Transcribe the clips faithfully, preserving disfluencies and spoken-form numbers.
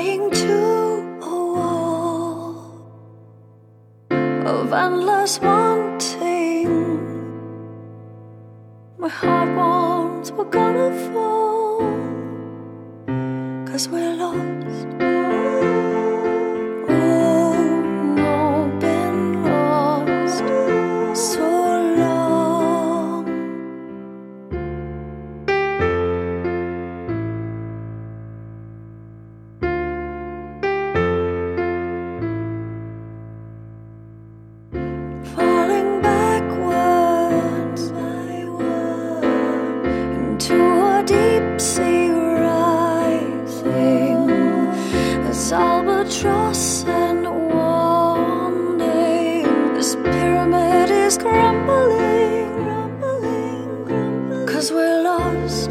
crying to a wall of endless wanting. My heart wants we're gonna fall, 'cause we're lost. Oh no, been lost so long. Falling backwards into a deep sea rising, as albatross and wanting. This pyramid is crumbling, crumbling, crumbling, 'cause we're lost.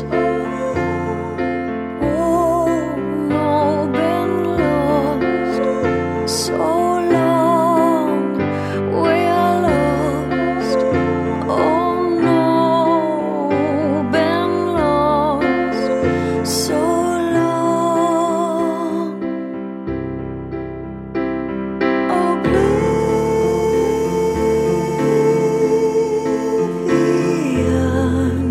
Oh no, been lost so long. We are lost. Oh no, been lost so long. Oh, oblivion.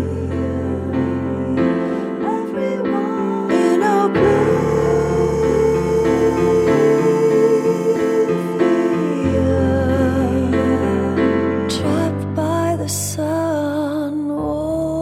Everyone in oblivion, trapped by the sun. Oh.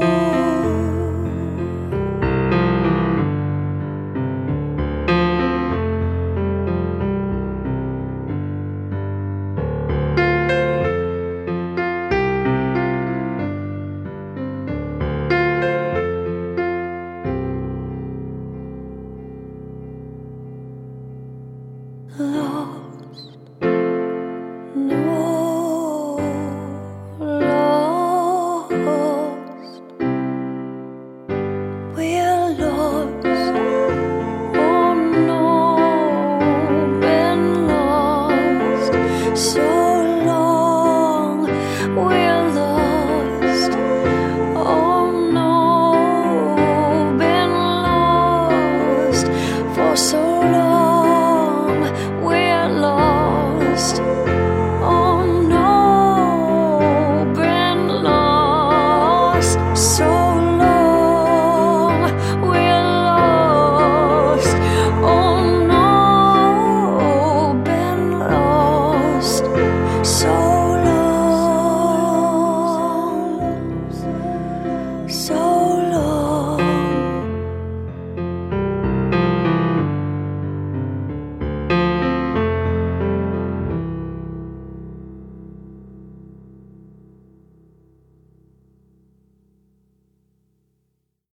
Lost, no, lost. We're lost. Oh no, been lost so long. We're lost. Oh no, been lost for so long.